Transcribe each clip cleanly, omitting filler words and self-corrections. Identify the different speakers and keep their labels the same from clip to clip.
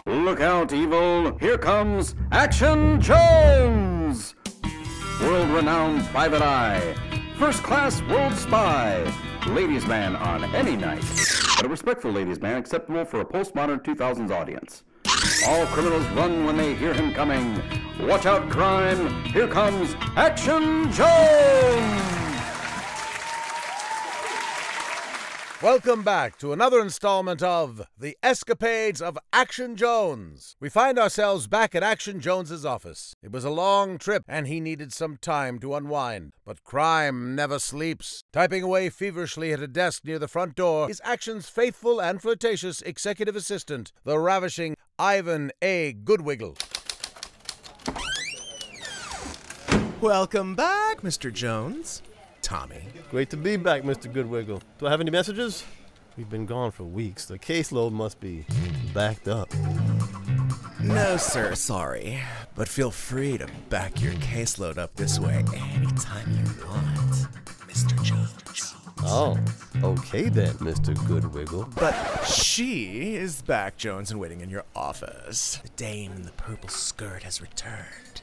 Speaker 1: Look out, evil. Here comes Action Jones! World-renowned private eye. First-class world spy. Ladies' man on any night. But a respectful ladies' man acceptable for a postmodern 2000s audience. All criminals run when they hear him coming. Watch out, crime. Here comes Action Jones!
Speaker 2: Welcome back to another installment of The Escapades of Action Jones. We find ourselves back at Action Jones's office. It was a long trip, and he needed some time to unwind. But crime never sleeps. Typing away feverishly at a desk near the front door is Action's faithful and flirtatious executive assistant, the ravishing Ivan A. Goodwiggle.
Speaker 3: Welcome back, Mr. Jones. Tommy.
Speaker 4: Great to be back, Mr. Goodwiggle. Do I have any messages? We've been gone for weeks. The caseload must be backed up.
Speaker 3: No, sir, sorry. But feel free to back your caseload up this way anytime you want, Mr. Jones.
Speaker 4: Oh, okay then, Mr. Goodwiggle.
Speaker 3: But she is back, Jones, and waiting in your office. The dame in the purple skirt has returned.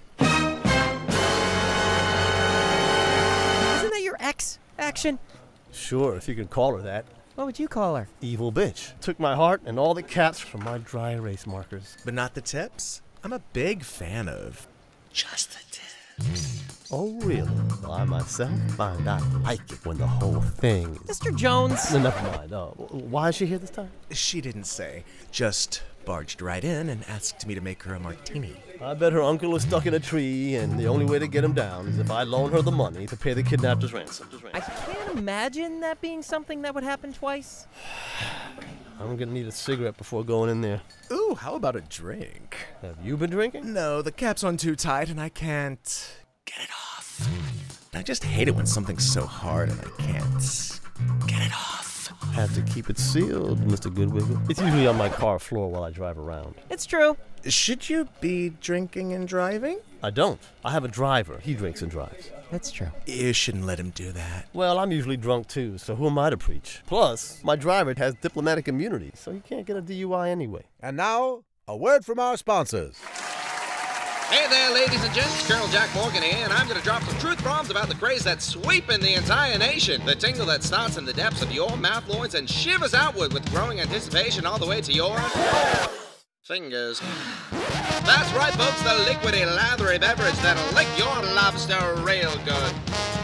Speaker 5: Isn't that your ex, Action?
Speaker 4: Sure, if you can call her that.
Speaker 5: What would you call her?
Speaker 4: Evil bitch. Took my heart and all the cats from my dry erase markers.
Speaker 3: But not the tips? I'm a big fan of just the tips.
Speaker 4: Oh, really? Well, I myself find I like it when the whole thing is...
Speaker 5: Mr. Jones.
Speaker 4: No, never mind. Why is she here this time?
Speaker 3: She didn't say. Just barged right in and asked me to make her a martini.
Speaker 4: I bet her uncle is stuck in a tree, and the only way to get him down is if I loan her the money to pay the kidnapper's ransom.
Speaker 5: I can't imagine that being something that would happen twice.
Speaker 4: I'm gonna need a cigarette before going in there.
Speaker 3: Ooh, how about a drink?
Speaker 4: Have you been drinking?
Speaker 3: No, the cap's on too tight and I can't get it off. I just hate it when something's so hard and I can't get it off.
Speaker 4: Have to keep it sealed, Mr. Goodwiggle. It's usually on my car floor while I drive around.
Speaker 5: It's true.
Speaker 3: Should you be drinking and driving?
Speaker 4: I don't. I have a driver. He drinks and drives.
Speaker 5: That's true.
Speaker 3: You shouldn't let him do that.
Speaker 4: Well, I'm usually drunk too, so who am I to preach? Plus, my driver has diplomatic immunity, so he can't get a DUI anyway.
Speaker 2: And now, a word from our sponsors.
Speaker 6: Hey there, ladies and gents, Colonel Jack Morgan here, and I'm going to drop some truth bombs about the craze that's sweeping the entire nation. The tingle that starts in the depths of your mouth loins and shivers outward with growing anticipation all the way to your fingers. That's right, folks, the liquidy, lathery beverage that'll lick your lobster real good.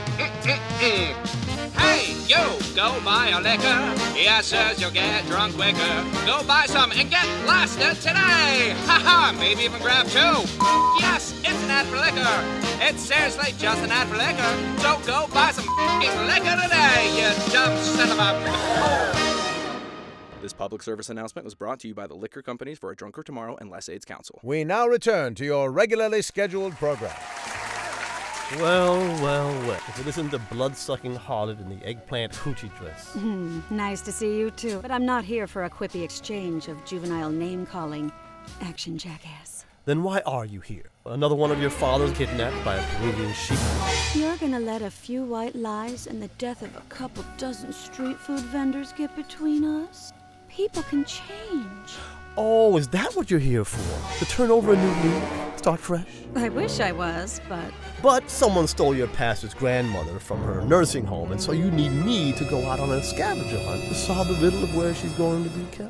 Speaker 6: Hey, you, go buy a liquor. Yes, sirs, you'll get drunk quicker. Go buy some and get blasted today. Ha-ha, maybe even grab two. Yes, it's an ad for liquor. It's seriously just an ad for liquor. So go buy some f***ing liquor today, you dumb son of a... This public service announcement was brought to you by the Liquor Companies for a Drunker Tomorrow and Less AIDS Council.
Speaker 2: We now return to your regularly scheduled program.
Speaker 4: Well. If it isn't the blood-sucking harlot in the eggplant hoochie dress.
Speaker 7: Nice to see you, too. But I'm not here for a quippy exchange of juvenile name-calling. Action jackass.
Speaker 4: Then why are you here? Another one of your fathers kidnapped by a Peruvian sheep?
Speaker 7: You're gonna let a few white lies and the death of a couple dozen street food vendors get between us? People can change.
Speaker 4: Oh, is that what you're here for? To turn over a new leaf? Start fresh?
Speaker 7: I wish I was, but...
Speaker 4: But someone stole your pastor's grandmother from her nursing home, and so you need me to go out on a scavenger hunt to solve the riddle of where she's going to be kept.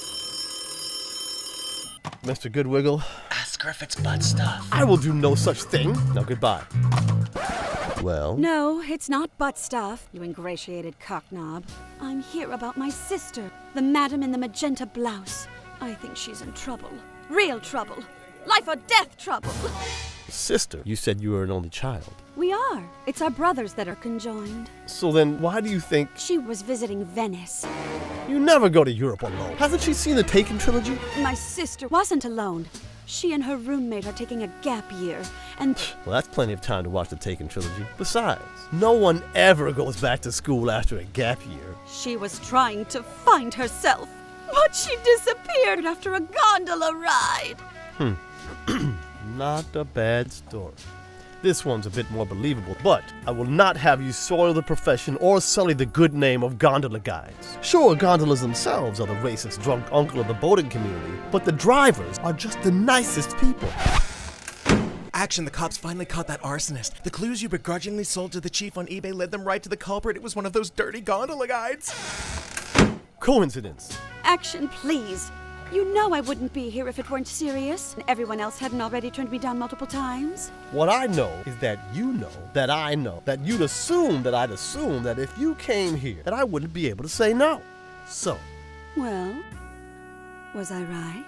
Speaker 4: Mr. Goodwiggle.
Speaker 3: Ask her if it's butt stuff.
Speaker 4: I will do no such thing. Now, goodbye. Well?
Speaker 7: No, it's not butt stuff, you ingratiated cocknob. I'm here about my sister, the madam in the magenta blouse. I think she's in trouble. Real trouble. Life or death trouble.
Speaker 4: Sister, you said you were an only child.
Speaker 7: We are. It's our brothers that are conjoined.
Speaker 4: So then, why do you think...
Speaker 7: She was visiting Venice.
Speaker 4: You never go to Europe alone. Hasn't she seen the Taken trilogy?
Speaker 7: My sister wasn't alone. She and her roommate are taking a gap year, and...
Speaker 4: Well, that's plenty of time to watch the Taken trilogy. Besides, no one ever goes back to school after a gap year.
Speaker 7: She was trying to find herself, but she disappeared after a gondola ride.
Speaker 4: Not a bad story. This one's a bit more believable, but I will not have you soil the profession or sully the good name of gondola guides. Sure, gondolas themselves are the racist drunk uncle of the boating community, but the drivers are just the nicest people.
Speaker 3: Action, the cops finally caught that arsonist. The clues you begrudgingly sold to the chief on eBay led them right to the culprit. It was one of those dirty gondola guides.
Speaker 4: Coincidence.
Speaker 7: Action, please. You know I wouldn't be here if it weren't serious, and everyone else hadn't already turned me down multiple times.
Speaker 4: What I know is that you know that I know that you'd assume that I'd assume that if you came here, that I wouldn't be able to say no. So.
Speaker 7: Well, was I right?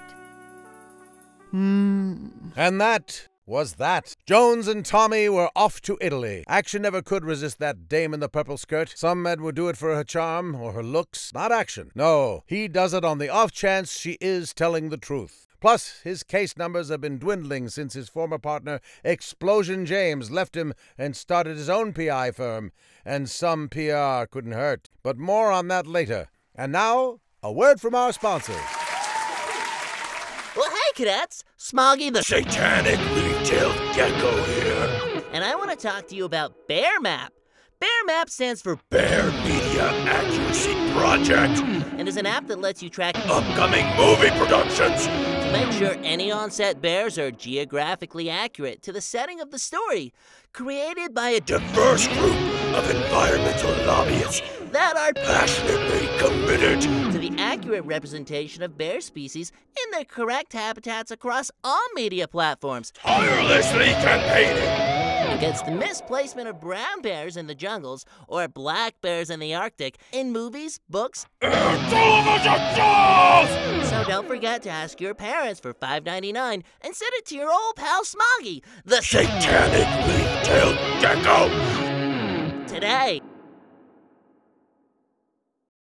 Speaker 2: And that was that. Jones and Tommy were off to Italy. Action never could resist that dame in the purple skirt. Some men would do it for her charm or her looks. Not Action. No, he does it on the off chance she is telling the truth. Plus, his case numbers have been dwindling since his former partner, Explosion James, left him and started his own PI firm. And some PR couldn't hurt. But more on that later. And now, a word from our sponsors.
Speaker 8: Well, hey, cadets! Smoggy the
Speaker 9: Satanic Leaf-tailed Gecko here.
Speaker 8: And I want to talk to you about Bear Map. Bear Map stands for
Speaker 9: Bear Media Accuracy Project,
Speaker 8: and is an app that lets you track
Speaker 9: upcoming movie productions
Speaker 8: to make sure any on-set bears are geographically accurate to the setting of the story, created by a
Speaker 9: diverse group of environmental lobbyists
Speaker 8: that are
Speaker 9: passionately committed
Speaker 8: to the accurate representation of bear species in their correct habitats across all media platforms,
Speaker 9: tirelessly campaigning
Speaker 8: against the misplacement of brown bears in the jungles or black bears in the Arctic in movies, books,
Speaker 9: and television shows!
Speaker 8: So don't forget to ask your parents for $5.99 and send it to your old pal Smoggy, the
Speaker 9: Satanic Leaf-tailed Gecko!
Speaker 8: today.